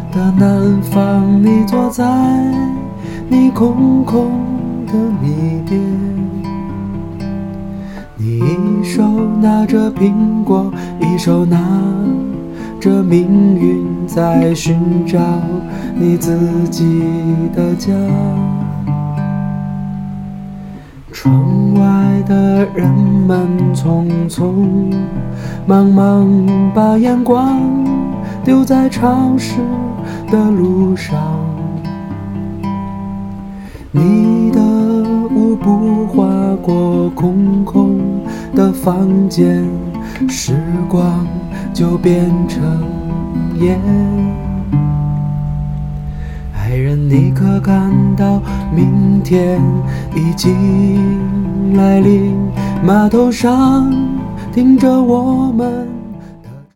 的南方，你坐在你空空的米店，你一手拿着苹果，一手拿着命运，在寻找你自己的家。窗外的人们匆匆忙忙把眼光丢在超市的路上，你的舞步划过空空的房间，时光就变成烟。爱人，你可感到明天已经来临？码头上停着我们